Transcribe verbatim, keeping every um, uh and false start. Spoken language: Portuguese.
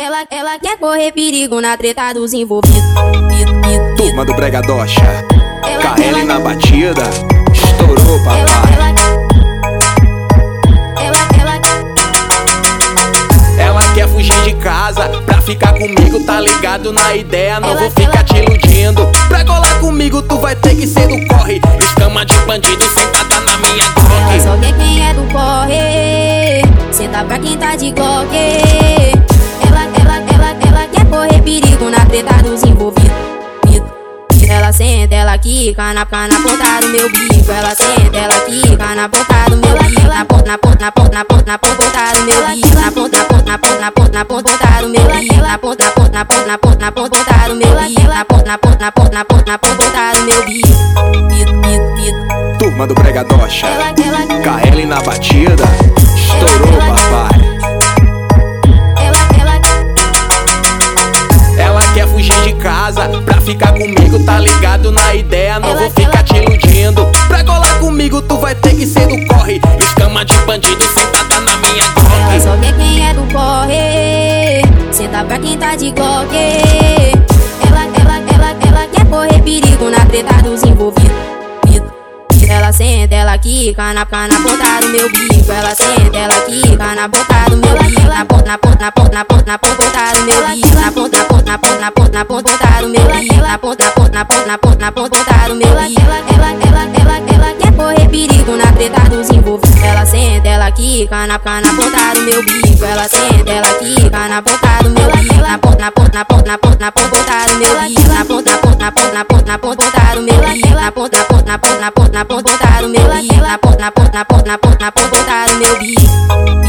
ela, ela quer correr perigo na treta dos envolvidos. Turma do Bregadocha, K L na batida, estourou papai. Ela quer fugir de casa pra ficar comigo, tá ligado na ideia, não vou ficar te iludindo. Pra colar comigo tu vai ter que ser do corre, escama de bandido sentada na minha Ela glock. só quer quem é do corre, senta pra quem tá de glock. Ela, ela, ela, ela quer correr perigo na treta dos envolvidos. Ela senta, ela quica na, na ponta do meu bico. Ela senta, ela quica na ponta do meu bico. Na ponta, na ponta, na ponta, na ponta, na ponta do meu bico. Na ponta, na ponta, na ponta, na ponta, na ponta do meu bico. Na ponta, na ponta, na ponta, na ponta, na ponta do meu bico. Na ponta, na ponta, na ponta, na ponta, na ponta do meu bico. Bico, bico, bico. Turma do Bregadocha, K L na batida, estourou papai. Ela quer fugir de casa pra ficar comigo, tá ligado na ideia, não vou ficar te iludindo. Pra colar comigo tu vai ter que ser do corre, escama de bandido sentada na minha Ela glock. só quer quem é do corre, senta pra quem tá de glock. Ela, ela, ela, ela quer correr perigo na treta dos envolvidos. Ela senta, ela quica na, na ponta do meu bico. Ela senta, ela quica na boca do meu bico. Na ponta, na ponta, na ponta, na ponta, na ponta do meu bico. Na ponta, na ponta, na ponta, na ponta, na ponta do meu bico. Na ponta, na ponta, na ponta, na ponta, na ponta do meu bico. Ela, ela, ela, ela, ela quer correr perigo na treta dos envolvidos. Ela senta, ela quica na, na ponta do meu bico. Ela senta, ela quica na boca do meu bico. Na ponta, na ponta, na ponta, na ponta, na ponta do meu bico. Na ponta, na ponta, na ponta, na ponta, na ponta do meu bico. Na ponta, na ponta, na ponta, na ponta, na ponta do meu bico. Na ponta, na ponta, na ponta, na ponta, na ponta do meu bico.